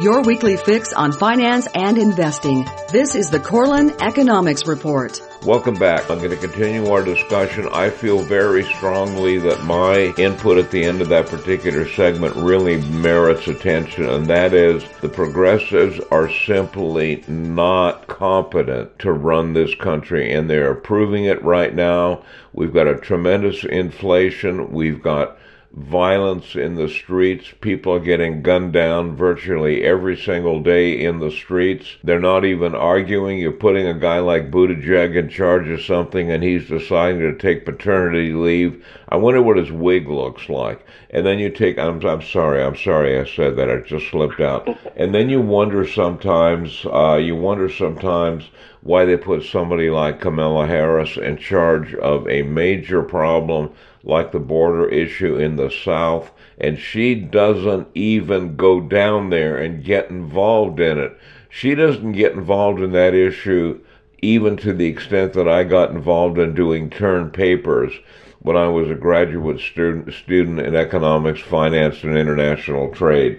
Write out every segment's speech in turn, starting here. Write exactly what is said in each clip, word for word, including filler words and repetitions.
your weekly fix on finance and investing. This is the Corlin Economics Report. Welcome back. I'm going to continue our discussion. I feel very strongly that my input at the end of that particular segment really merits attention, and that is the progressives are simply not competent to run this country, and they're proving it right now. We've got a tremendous inflation. We've got violence in the streets. People are getting gunned down virtually every single day in the streets. They're not even arguing. You're putting a guy like Buttigieg in charge of something and he's deciding to take paternity leave. I wonder what his wig looks like. And then you take, I'm, I'm sorry, I'm sorry I said that. I just slipped out. And then you wonder sometimes, uh, you wonder sometimes why they put somebody like Kamala Harris in charge of a major problem like the border issue in the South, and she doesn't even go down there and get involved in it. She doesn't get involved in that issue even to the extent that I got involved in doing term papers when I was a graduate student, student in economics, finance, and international trade.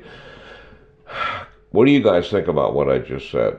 What do you guys think about what I just said?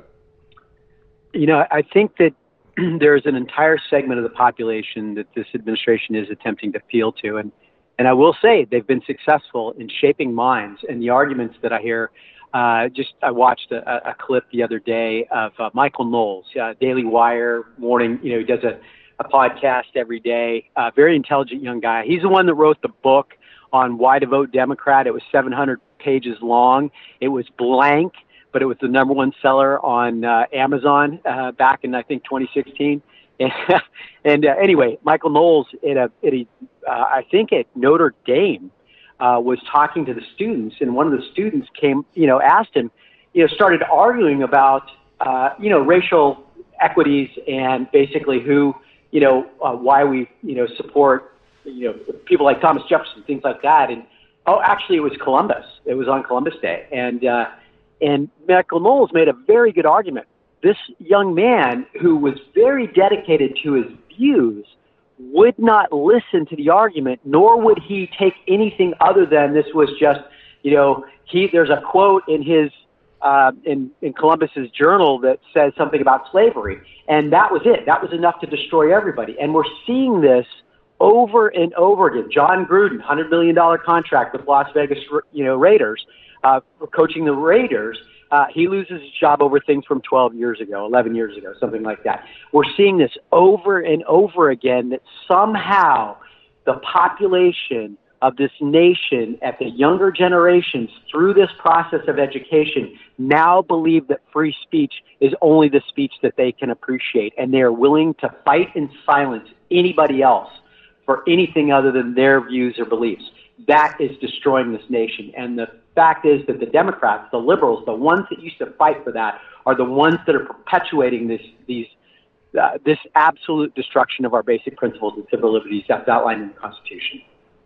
You know, I think that there's an entire segment of the population that this administration is attempting to appeal to. And, and I will say they've been successful in shaping minds. And the arguments that I hear, uh, just I watched a, a clip the other day of uh, Michael Knowles, uh, Daily Wire morning. You know, he does a, a podcast every day. Uh, very intelligent young guy. He's the one that wrote the book on why to vote Democrat. It was seven hundred pages long. It was blank, but it was the number one seller on uh, Amazon uh, back in, I think, twenty sixteen. And, and uh, anyway, Michael Knowles, at a, at a, uh, I think at Notre Dame, uh, was talking to the students, and one of the students came, you know, asked him, you know, started arguing about, uh, you know, racial equities and basically who, you know, uh, why we, you know, support, you know, people like Thomas Jefferson, things like that. And, oh, actually, it was Columbus. It was on Columbus Day. And, uh, And Michael Knowles made a very good argument. This young man who was very dedicated to his views would not listen to the argument, nor would he take anything other than this was just, you know, he, there's a quote in his, uh, in, in Columbus's journal that says something about slavery. And that was it. That was enough to destroy everybody. And we're seeing this over and over again. John Gruden, one hundred million dollars contract with Las Vegas, you know, Raiders. Uh, for coaching the Raiders, uh, he loses his job over things from twelve years ago, eleven years ago, something like that. We're seeing this over and over again, that somehow the population of this nation at the younger generations through this process of education now believe that free speech is only the speech that they can appreciate, and they are willing to fight and silence anybody else for anything other than their views or beliefs. That is destroying this nation. And the fact is that the Democrats, the liberals, the ones that used to fight for that, are the ones that are perpetuating this these uh, this absolute destruction of our basic principles and civil liberties that's outlined in the Constitution.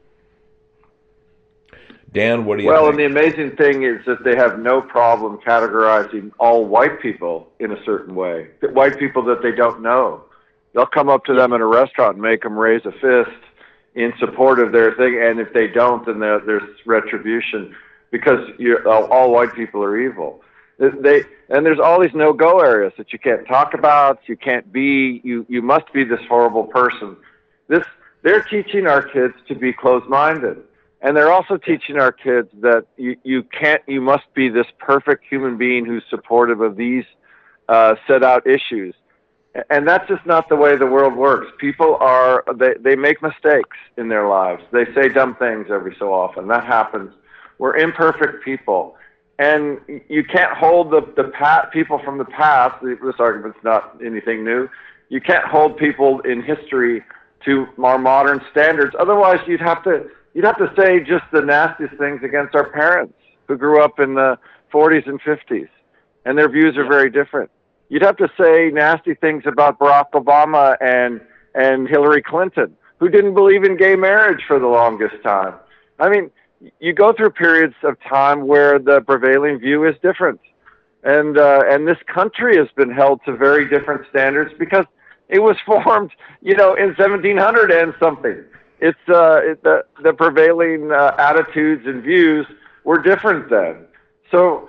Dan, what do you well, think? and the amazing thing is that they have no problem categorizing all white people in a certain way. White people that they don't know. They'll come up to them in a restaurant and make them raise a fist in support of their thing, and if they don't, then there, there's retribution, because you're, all, all white people are evil. They and there's all these no-go areas that you can't talk about. You can't be. You you must be this horrible person. This they're teaching our kids to be closed-minded, and they're also teaching our kids that you you can't. You must be this perfect human being who's supportive of these uh, set out issues. And that's just not the way the world works. People are, they, they make mistakes in their lives. They say dumb things every so often. That happens. We're imperfect people. And you can't hold the, the pat, people from the past, this argument's not anything new, you can't hold people in history to our modern standards. Otherwise, you'd have to, you'd have to say just the nastiest things against our parents who grew up in the forties and fifties. And their views are very different. You'd have to say nasty things about Barack Obama and and Hillary Clinton, who didn't believe in gay marriage for the longest time. I mean, you go through periods of time where the prevailing view is different. And uh, and this country has been held to very different standards because it was formed, you know, in seventeen hundred and something. It's uh, it, the, the prevailing uh, attitudes and views were different then. So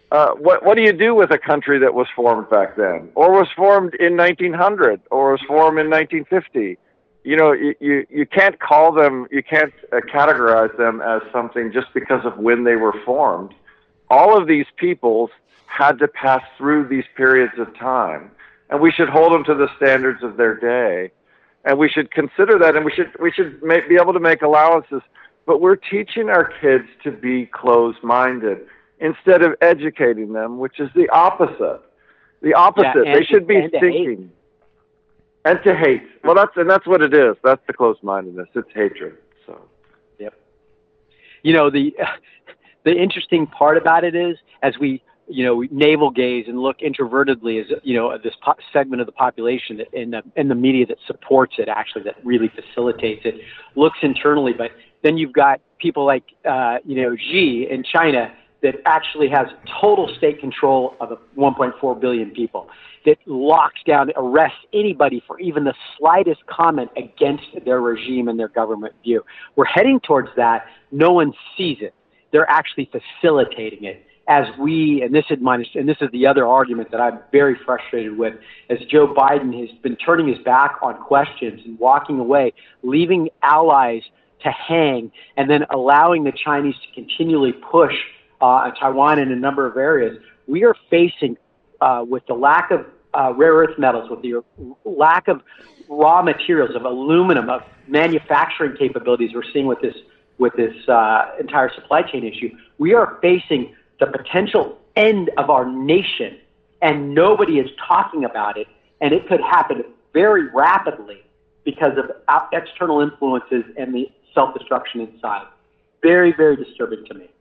Uh, what what do you do with a country that was formed back then, or was formed in nineteen hundred, or was formed in nineteen fifty? You know, you, you, you can't call them, you can't uh, categorize them as something just because of when they were formed. All of these peoples had to pass through these periods of time, and we should hold them to the standards of their day, and we should consider that, and we should we should make, be able to make allowances. But we're teaching our kids to be closed-minded instead of educating them, which is the opposite. The opposite. Yeah, they should be to thinking. Hate. And to hate. Well, that's and that's what it is. That's the closed-mindedness. It's hatred. So. Yep. You know, the the interesting part about it is, as we you know we navel gaze and look introvertedly, as you know, this po- segment of the population that in the in the media that supports it, actually, that really facilitates it, looks internally. But then you've got people like uh, you know Xi in China, that actually has total state control of one point four billion people, that locks down, arrests anybody for even the slightest comment against their regime and their government view. We're heading towards that. No one sees it. They're actually facilitating it. As we, and this is my, and this is the other argument that I'm very frustrated with, as Joe Biden has been turning his back on questions and walking away, leaving allies to hang, and then allowing the Chinese to continually push Uh, Taiwan in a number of areas. We are facing, uh, with the lack of uh, rare earth metals, with the lack of raw materials, of aluminum, of manufacturing capabilities we're seeing with this with this uh, entire supply chain issue, we are facing the potential end of our nation, and nobody is talking about it, and it could happen very rapidly because of external influences and the self-destruction inside. Very, very disturbing to me.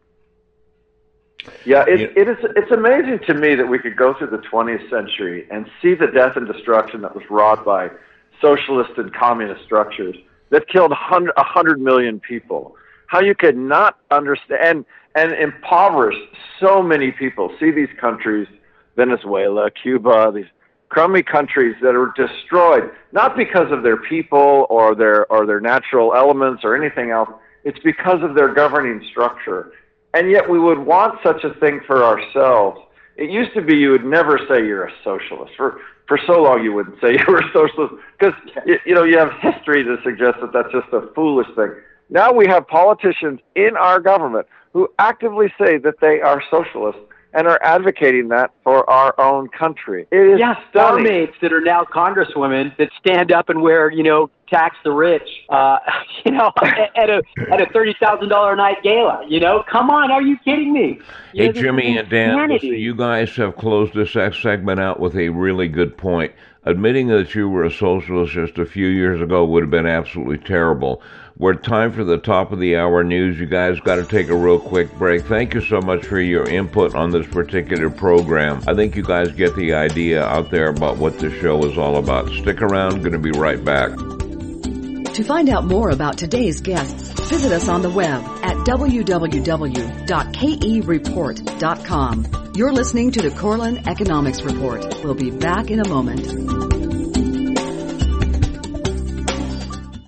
Yeah, it, it is. It's amazing to me that we could go through the twentieth century and see the death and destruction that was wrought by socialist and communist structures that killed a hundred million people. How you could not understand and, and impoverish so many people. See these countries, Venezuela, Cuba, these crummy countries that are destroyed, not because of their people or their or their natural elements or anything else. It's because of their governing structure. And yet we would want such a thing for ourselves. It used to be you would never say you're a socialist. For for so long you wouldn't say you were a socialist because, you, you know, you have history to suggest that that's just a foolish thing. Now we have politicians in our government who actively say that they are socialists and are advocating that for our own country. It is yeah, stunning. Farmaids that are now congresswomen that stand up and wear, you know, tax the rich, uh, you know, at a at a thirty thousand dollar a night gala. You know, come on, are you kidding me? You Hey, know, Jimmy and Dan, listen, you guys have closed this segment out with a really good point. Admitting that you were a socialist just a few years ago would have been absolutely terrible. We're time for the top of the hour news. You guys got to take a real quick break. Thank you so much for your input on this particular program. I think you guys get the idea out there about what this show is all about. Stick around. Going to be right back. To find out more about today's guests, visit us on the web at w w w dot k e report dot com. You're listening to the Korelin Economics Report. We'll be back in a moment.